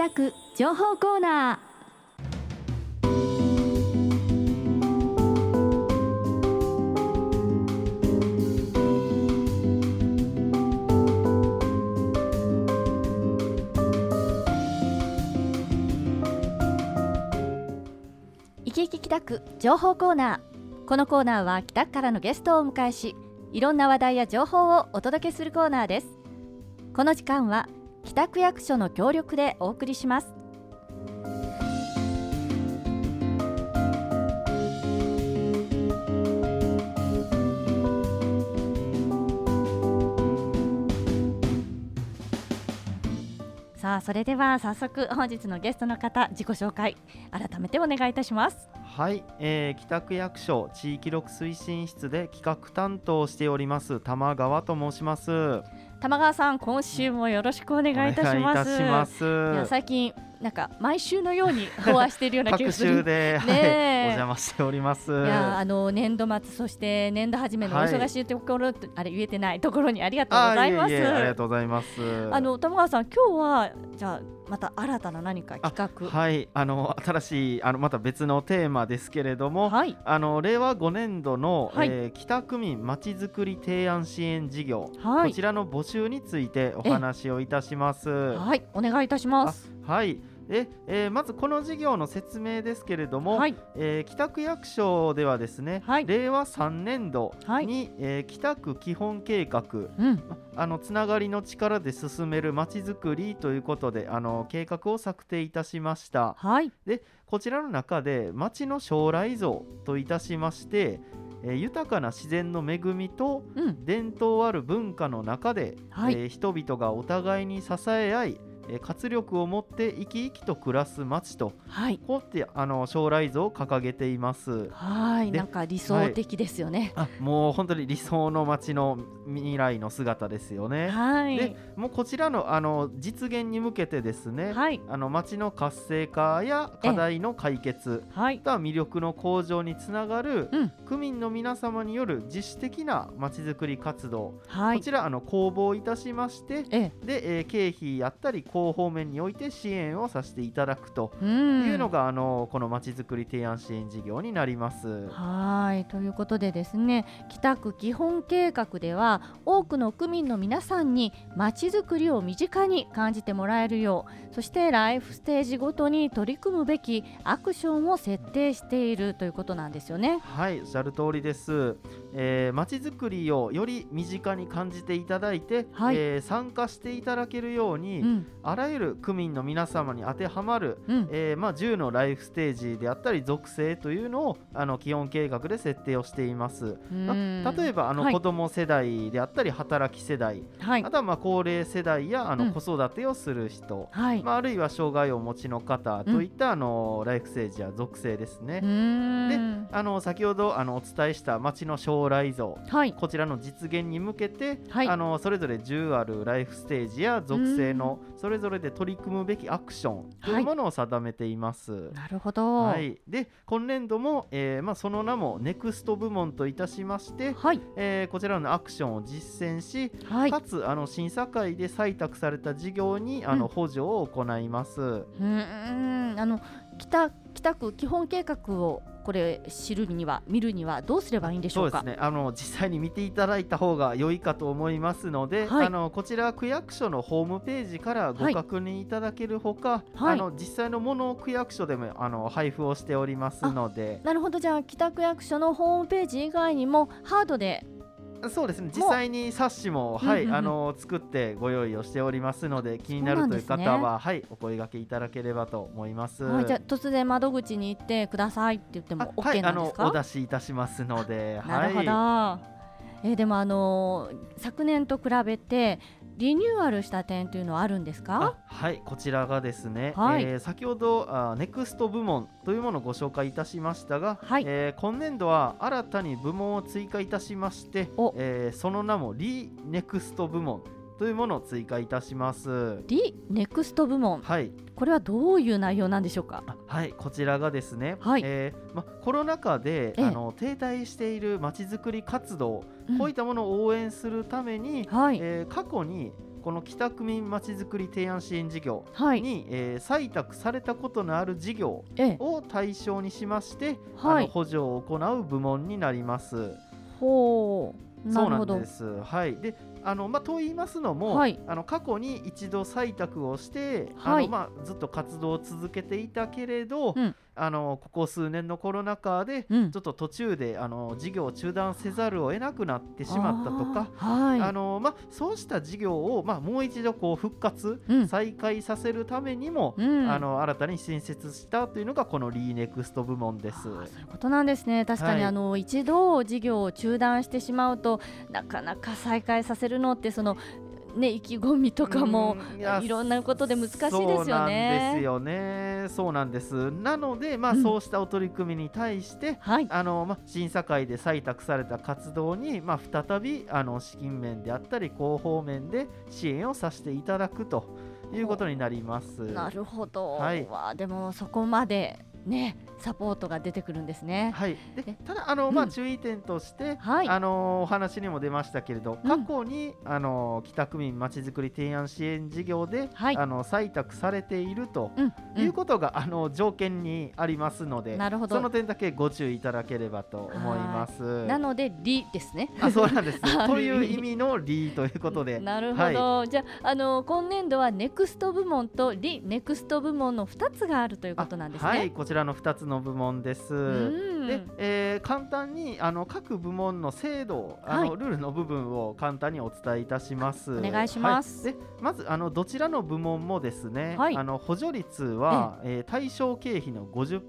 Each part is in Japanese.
北区情報コーナー。いきいき北区情報コーナー。このコーナーは北区からのゲストをお迎えし、いろんな話題や情報をお届けするコーナーです。この時間は北区役所の協力でお送りします。さあ、それでは早速本日のゲストの方、自己紹介改めてお願いいたします。 はい、北区役所地域録推進室で企画担当をしております玉川と申します。 玉川さん、今週もよろしくお願いいたします。 お願いいたします。 いや、最近なんか毎週のようにお会いしているような気がする各週で、はい、お邪魔しております。いや、年度末、そして年度初めのお忙しいところ、あれ言えてないところにありがとうございます。 ありがとうございます。 玉川さん、今日はじゃあまた新たな何か企画、 はい、新しいまた別のテーマですけれども、 はい、 令和5年度の、 はい、 北区民まちづくり提案支援事業、 はい、 こちらの募集についてお話をいたします。 はい、お願いいたします。 はい、まずこの事業の説明ですけれども、はい、北区役所ではですね、はい、令和3年度に、はい、北区基本計画、つながりの力で進めるまちづくりということで計画を策定いたしました。はい、でこちらの中でまちの将来像といたしまして、豊かな自然の恵みと、伝統ある文化の中で、はい、人々がお互いに支え合い活力を持って生き生きと暮らす街と、はい、こうやって将来像を掲げています。 はい、なんか理想的ですよね。 はい、もう本当に理想の街の未来の姿ですよね。はい、でもうこちらの実現に向けてですね、はい、街の活性化や課題の解決、はい、魅力の向上につながる、区民の皆様による自主的な街づくり活動、はい、こちら公募いたしまして、で経費やったり広報面において支援をさせていただくというのがこのまちづくり提案支援事業になります。 はい、ということでですね、北区基本計画では多くの区民の皆さんにまちづくりを身近に感じてもらえるよう、そしてライフステージごとに取り組むべきアクションを設定しているということなんですよね。 はい、おっしゃる通りです。まちづくりをより身近に感じていただいて、はい、参加していただけるように、あらゆる区民の皆様に当てはまる、10のライフステージであったり属性というのを基本計画で設定をしています。例えばはい、子ども世代であったり働き世代、はい、あとは高齢世代や子育てをする人、はい、あるいは障害をお持ちの方といった、ライフステージや属性ですね。で先ほどお伝えした街の将来像、はい、こちらの実現に向けて、はい、それぞれ10あるライフステージや属性のそれぞれで取り組むべきアクションというものを定めています。はい、 なるほど。 はい、で今年度も、その名もネクスト部門といたしまして、はい、こちらのアクションを実践し、はい、かつ審査会で採択された事業に補助を行います。 北区基本計画をこれ見るにはどうすればいいんでしょうか。 そうですね、実際に見ていただいた方が良いかと思いますので、はい、こちら区役所のホームページからご確認いただけるほか、はい、実際のものを区役所でも配布をしておりますので。 なるほど。じゃあ北区役所のホームページ以外にもハードで、 そうですね、実際に冊子も、はい、作ってご用意をしておりますので、気になるという方は、はい、お声掛けいただければと思います。 はい、じゃあ突然窓口に行ってくださいって言っても OK なんですか。 はい、お出しいたしますので。 なるほど。はい、でも昨年と比べてリニューアルした点というのはあるんですか。 はい、こちらがですね、はい、先ほどネクスト部門というものをご紹介いたしましたが、はい、今年度は新たに部門を追加いたしまして、その名もリネクスト部門というものを追加いたします。 リネクスト部門、はい、これはどういう内容なんでしょうか。 はい、こちらがですね、はい、コロナ禍で停滞しているまちづくり活動、こういったものを応援するために、はい、過去にこの北区民まちづくり提案支援事業に、採択されたことのある事業を対象にしまして、補助を行う部門になります。 ほう、なるほど。 そうなんです。はい。でと言いますのも、過去に一度採択をして、ずっと活動を続けていたけれど、ここ数年のコロナ禍で、ちょっと途中で事業を中断せざるを得なくなってしまったとか、そうした事業を、もう一度こう復活、再開させるためにも、新たに新設したというのがこのリーネクスト部門です。 そういうことなんですね。確かに、一度事業を中断してしまうとなかなか再開させるのって意気込みとかもいろんなことで難しいですよね。 そうなんですよね。そうなんです。なので、そうしたお取り組みに対して、審査会で採択された活動に、再び資金面であったり広報面で支援をさせていただくということになります。 なるほど。でもそこまでサポートが出てくるんですね。 でただ注意点として、お話にも出ましたけれど、過去に北区民まちづくり提案支援事業で、採択されているということが、条件にありますので、その点だけご注意いただければと思います。 なのでリですね。 そうなんですという意味のリということで。 なるほど。じゃあ、今年度はネクスト部門とリネクスト部門の2つがあるということなんですね。 こちらの2つの部門です。で、簡単に各部門の制度、ルールの部分を簡単にお伝えいたします。 お願いします。 でまずどちらの部門もですね、補助率は、対象経費の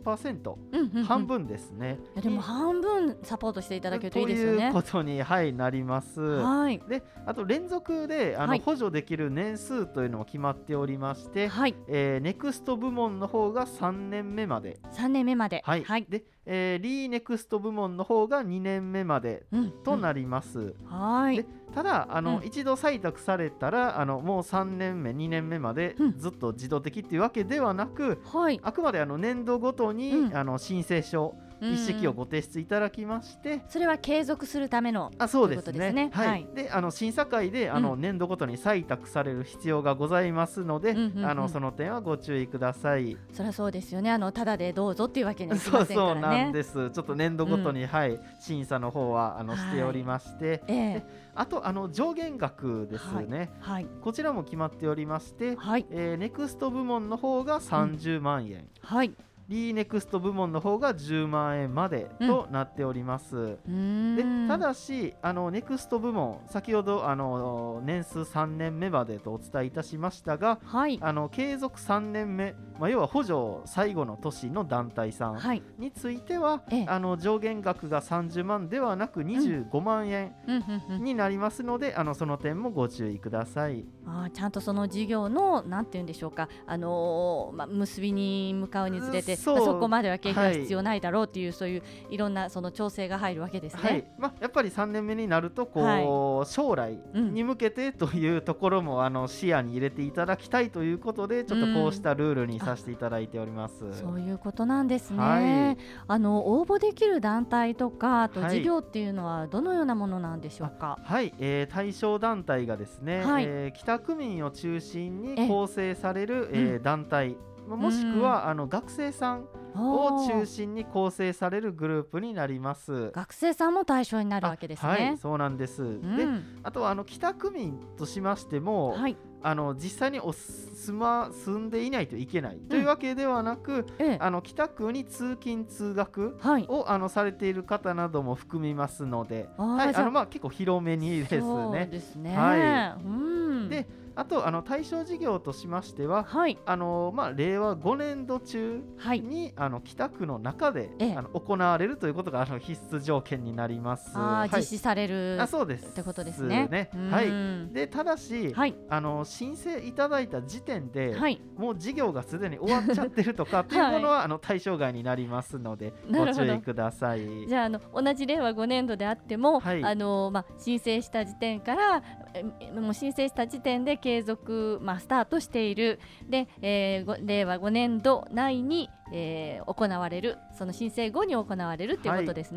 50%、半分ですね。 でも半分サポートしていただけるといいですよね。 ということに、なります。であと連続で補助できる年数というのも決まっておりまして、ネクスト部門の方が3年目まで。 3年目まで。 でリーネクスト部門の方が2年目までとなります。でただ一度採択されたらもう3年目2年目までずっと自動的っていうわけではなく、あくまで年度ごとに申請書一式をご提出いただきまして、 それは継続するためのそうですね。で審査会で年度ごとに採択される必要がございますので、その点はご注意ください。 そりゃそうですよね。ただでどうぞっていうわけにはいきませんからね。 そうなんです。ちょっと年度ごとに、審査の方はしておりまして、あと上限額ですね。こちらも決まっておりまして、ネクスト部門の方が30万円。リーネクスト部門の方が10万円までとなっております。でただしネクスト部門、先ほど年数3年目までとお伝えいたしましたが、継続3年目、要は補助最後の年の団体さんについては、上限額が30万ではなく25万円になりますので、その点もご注意ください。 ちゃんとその事業のなんていうんでしょうか、結びに向かうにつれてそこまでは経費は必要ないだろうという、そういういろんなその調整が入るわけですね。 やっぱり3年目になると将来に向けてというところも視野に入れていただきたいということで、ちょっとこうしたルールにさせていただいております。 そういうことなんですね。応募できる団体とかあと事業っていうのはどのようなものなんでしょうか。 対象団体がですね、北区民を中心に構成される団体、もしくは学生さんを中心に構成されるグループになります。 学生さんも対象になるわけですね。 そうなんです。であと北区民としましても、実際に住んでいないといけないというわけではなく、北区に通勤通学をされている方なども含みますので、結構広めにですね。 そうですね。 であと対象事業としましては、令和5年度中に、北区の中で、行われるということが必須条件になります。 実施されるそうですってことですね。 でただし、申請いただいた時点で、もう事業がすでに終わっちゃってるとかっていうものは、対象外になりますのでご注意ください。 じゃあ同じ令和5年度であっても、申請した時点からもう申請した時点で継続、スタートしているで、令和5年度内に、行われる、その申請後に行われるということですね。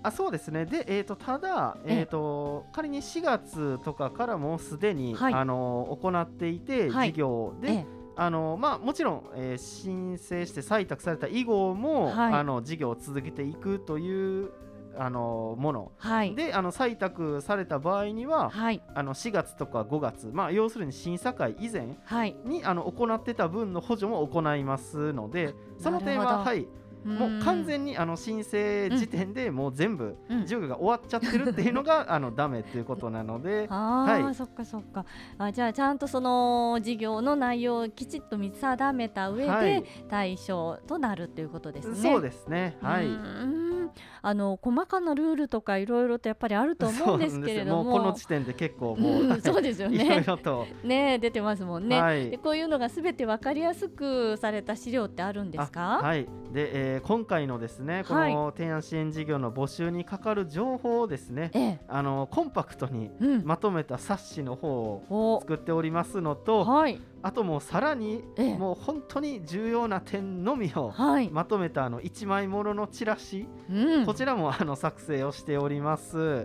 そうですね。で、ただ、仮に4月とかからもすでに、 はい、 行っていて、 はい、 事業で、もちろん、申請して採択された以後も、 はい、 事業を続けていくというもの、 はい、 で採択された場合には、 はい、 4月とか5月、要するに審査会以前はいに行ってた分の補助も行いますので、その点は、はい、もう完全に申請時点でもう全部事業が終わっちゃってるっていうのがダメっていうことなので、 はい、そっかそっか。じゃあちゃんとその事業の内容をきちっと見定めた上で対象となるということですね。 そうですね。はい。 細かなルールとかいろいろとやっぱりあると思うんですけれども、 もうこの時点で結構もう、 そうですよね。 いろいろとね出てますもんね。 はい、 でこういうのがすべて分かりやすくされた資料ってあるんですか？ はい。で、今回のですね、この提案支援事業の募集にかかる情報をですね、コンパクトにまとめた冊子の方を作っておりますのと、あともうさらに、もう本当に重要な点のみをまとめた1枚もののチラシ、こちらも作成をしております。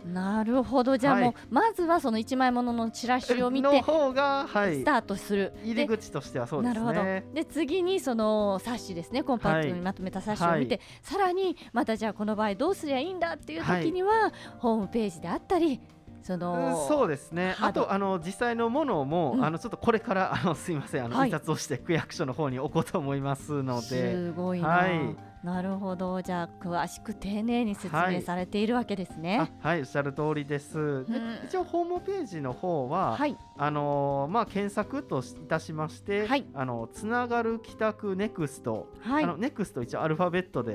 なるほど。じゃあもう、まずはその1枚もののチラシを見ての方が、スタートする入り口としてはそうですね。 なるほど。で次にその冊子ですね、コンパクトにまとめた冊子を見て、さらにまたじゃあこの場合どうすりゃいいんだっていう時には、ホームページであったりそうですね。あと実際のものも、ちょっとこれからすいません印刷をして区役所の方に置こうと思いますので。 すごいな、なるほど。じゃあ詳しく丁寧に説明されているわけですね。 はい、おっしゃる通りです。で一応ホームページの方は、検索といたしまして、つながる帰宅ネクスト、ネクスト一応アルファベットで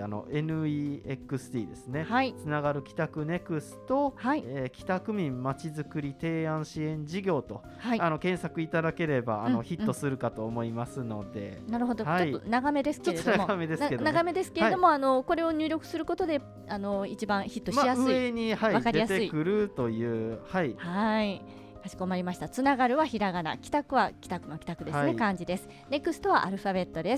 NEXT ですね、つながる帰宅ネクスト、帰宅民まちづくり提案支援事業と、検索いただければヒットするかと思いますので。 なるほど。ちょっと長めですけれども、長めですけれども、これを入力することで一番ヒットしやすい、 上に、分かりやすい出てくるという、 かしこまりました。つながるはひらがな、帰宅は帰宅の帰宅ですね、漢字です。ネクストはアルファベットです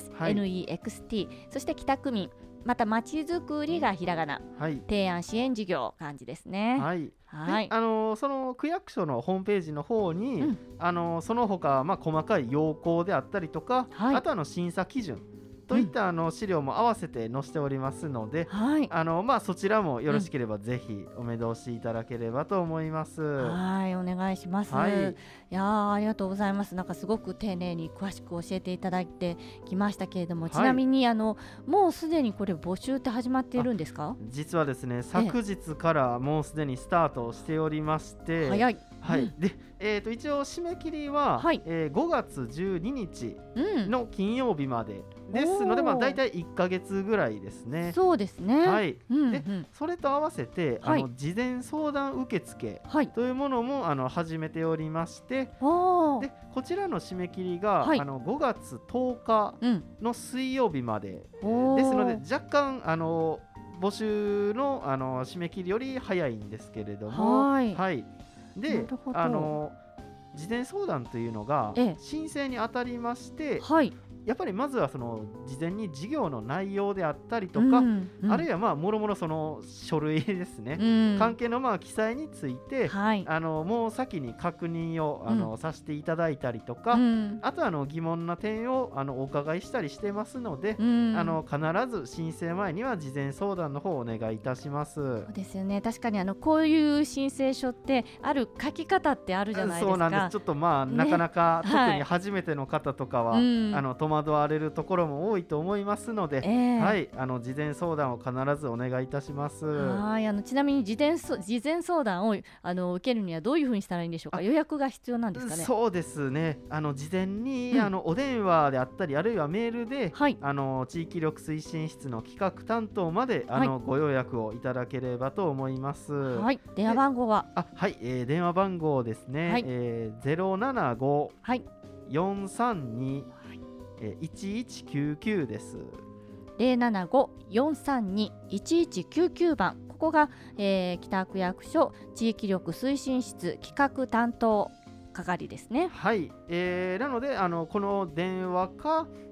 、NEXT。 そして帰宅民、またまちづくりがひらがな、提案支援事業漢字ですね。 その区役所のホームページの方に、その他、細かい要項であったりとか、あと審査基準といった資料も合わせて載せておりますので、そちらもよろしければぜひお目通しいただければと思います。 お願いします。いやありがとうございます。なんかすごく丁寧に詳しく教えていただいてきましたけれども、ちなみにもうすでにこれ募集って始まっているんですか？ 実はですね、昨日からもうすでにスタートしておりまして、 早い。 で一応締め切りは、5月12日の金曜日までですので、だいたい1ヶ月ぐらいですね。 そうですね。 でそれと合わせて事前相談受付というものも始めておりまして、でこちらの締め切りが5月10日の水曜日までですので、若干募集の締め切りより早いんですけれども、で事前相談というのが申請にあたりまして、やっぱりまずはその事前に事業の内容であったりとか、あるいはもろもろその書類ですね、関係の記載について、もう先に確認をさせていただいたりとか、あとは疑問な点をお伺いしたりしてますので、必ず申請前には事前相談の方をお願いいたします。 そうですよね。確かにこういう申請書ってある書き方ってあるじゃないですか。 そうなんです。ちょっとなかなか、特に初めての方とかは戸惑われるところも多いと思いますので、事前相談を必ずお願いいたします。 ちなみに事前相談を受けるにはどういうふうにしたらいいんでしょうか？予約が必要なんですかね？ そうですね。事前に、お電話であったり、あるいはメールで、地域力推進室の企画担当までご予約をいただければと思います。 電話番号は電話番号ですね、075、4321199です。 075-432-1199番、ここが、北区役所地域力推進室企画担当係ですね。 なのでこの電話か、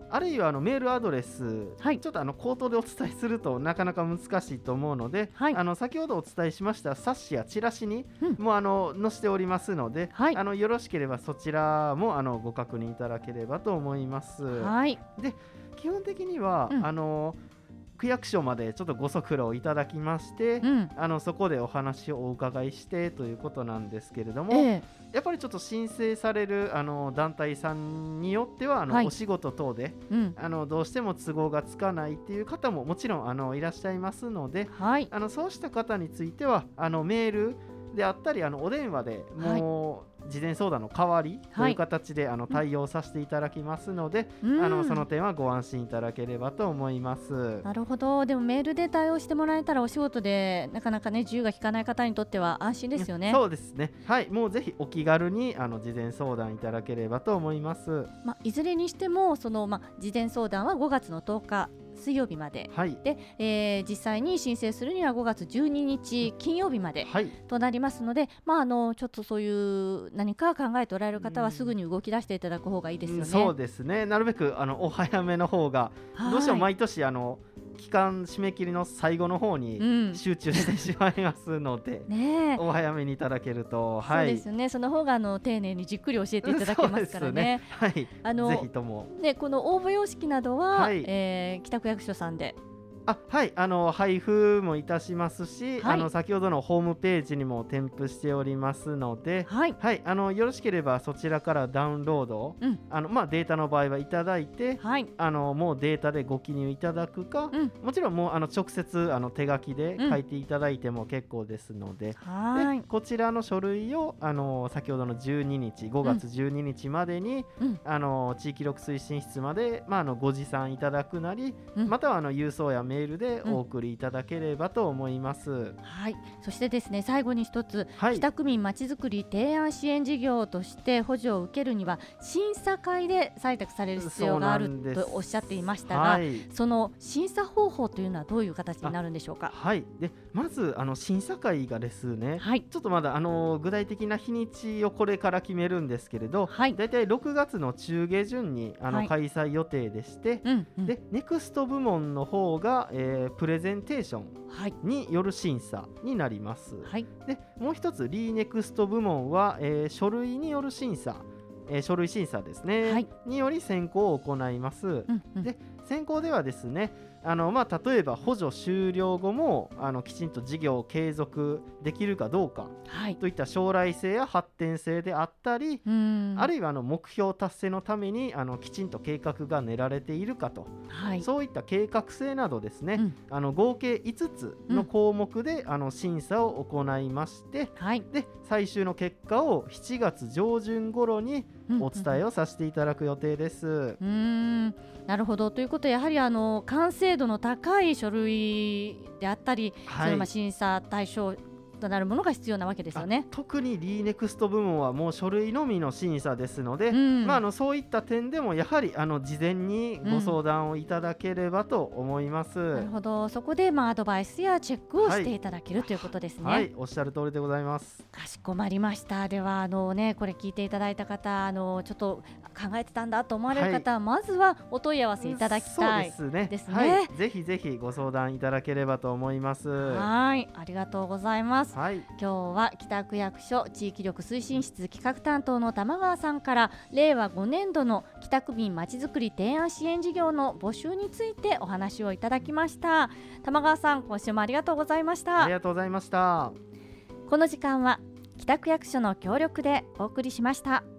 あるいはメールアドレス、 はい、 ちょっと口頭でお伝えするとなかなか難しいと思うので、はい、先ほどお伝えしました冊子やチラシにも載せておりますので、はい、よろしければそちらもご確認いただければと思います。はい、で基本的には、区役所までちょっとご足労いただきまして、そこでお話をお伺いしてということなんですけれども、やっぱりちょっと申請される団体さんによってはお仕事等で、どうしても都合がつかないっていう方ももちろんいらっしゃいますので、そうした方についてはメールであったりお電話でもう事前相談の代わりという形で対応させていただきますので、その点はご安心いただければと思います。 なるほど。でもメールで対応してもらえたらお仕事でなかなかね自由が利かない方にとっては安心ですよね。 そうですね、はい、もうぜひお気軽に事前相談いただければと思います。 いずれにしてもその、事前相談は5月の10日水曜日まで、はい、で、実際に申請するには5月12日金曜日までとなりますので、ちょっとそういう何か考えておられる方はすぐに動き出していただく方がいいですよね。 そうですね、なるべくお早めの方が、どうしても毎年期間締め切りの最後の方に集中してしまいますので、お早めにいただけると、 そうですね、その方が丁寧にじっくり教えていただけますからね。 はい、ぜひともこの応募様式などは、北区役所さんではい、配布もいたしますし、先ほどのホームページにも添付しておりますので、よろしければそちらからダウンロード、データの場合はいただいて、もうデータでご記入いただくか、もちろんもう直接手書きで書いていただいても結構ですので、でこちらの書類を先ほどの12日5月12日までに、地域力推進室まで、ご持参いただくなり、または郵送やメールでお送りいただければと思います。 そしてですね、最後に一つ、北区民まちづくり提案支援事業として補助を受けるには審査会で採択される必要があるとおっしゃっていましたが、その審査方法というのはどういう形になるんでしょうか。 でまず審査会がですね、ちょっとまだ具体的な日にちをこれから決めるんですけれど、だいたい6月の中下旬に開催予定でして、でネクスト部門の方がプレゼンテーションによる審査になります。でもう一つリーネクスト部門は、書類による審査、書類審査ですね、により選考を行います。で選考ではですね、例えば補助終了後もきちんと事業を継続できるかどうか、といった将来性や発展性であったり、あるいは目標達成のためにきちんと計画が練られているかと、そういった計画性などですね、合計5つの項目で審査を行いまして、で最終の結果を7月上旬頃にお伝えをさせていただく予定です。 なるほど。ということはやはり完成度の高い書類であったり、その審査対象となるものが必要なわけですよね。 特にリーネクスト部門はもう書類のみの審査ですので、そういった点でもやはり事前にご相談をいただければと思います。 なるほど。そこでアドバイスやチェックをしていただけるということですね。 おっしゃる通りでございます。 かしこまりました。ではこれ聞いていただいた方、ちょっと考えてたんだと思われる方は、まずはお問い合わせいただきたいですね。 ぜひぜひご相談いただければと思います。 ありがとうございます。今日は北区役所地域力推進室企画担当の玉川さんから令和5年度の北区民まちづくり提案支援事業の募集についてお話をいただきました。玉川さん、今週もありがとうございました。 ありがとうございました。 この時間は北区役所の協力でお送りしました。